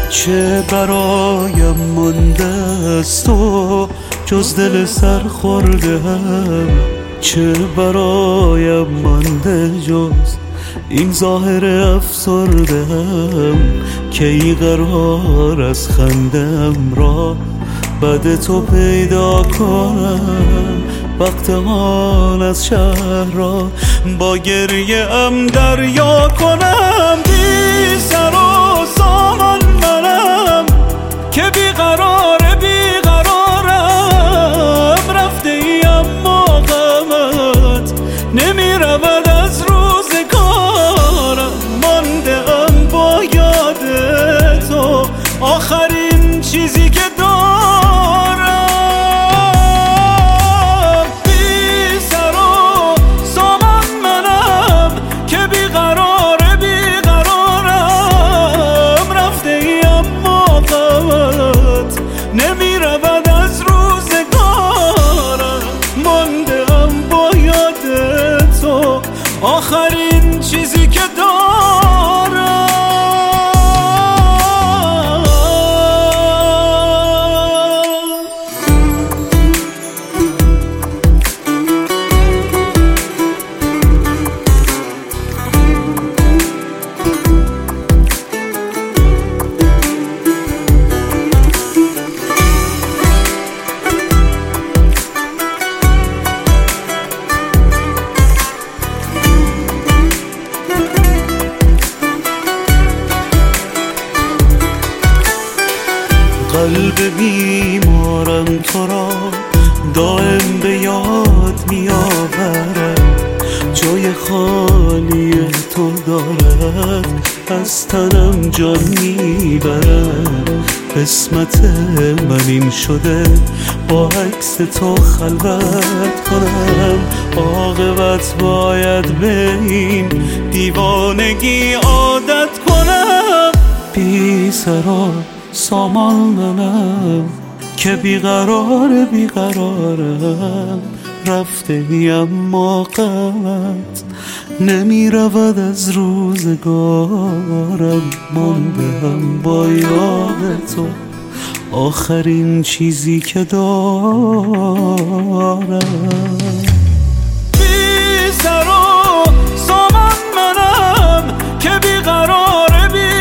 چه برایم مانده از تو جز دل سر خورده هم، چه برایم مانده جز این ظاهر افسرده هم، که ای قرار از خندم را بعد تو پیدا کنم، وقت آن از شهر را با گریه ام دریا کنم. بی سر و سامان منم که بیقرارم، رفته ای اما غمت نمی رود از روزگارم، مانده ام با یاد تو آخرین چیزی که دارم. بی سر و سامان منم که بیقرارم، رفته ای اما غمت نمی رود از روزگارم، مانده ام با یاد تو آخرین چیزی که دارم. قلب بیمارم تو را دائم به یاد می آورد، جای خالی تو دارد از تنم جان می برد. قسمت من این شده با عکس تو خلوت کنم، عاقبت باید به این دیوانگی عادت کنم. بی سر و سامان منم که بیقرارم، رفته ای اما غمت نمی رود از روزگارم، مانده هم با یاد تو آخرین چیزی که دارم. بی سر و سامان منم که بیقرارم،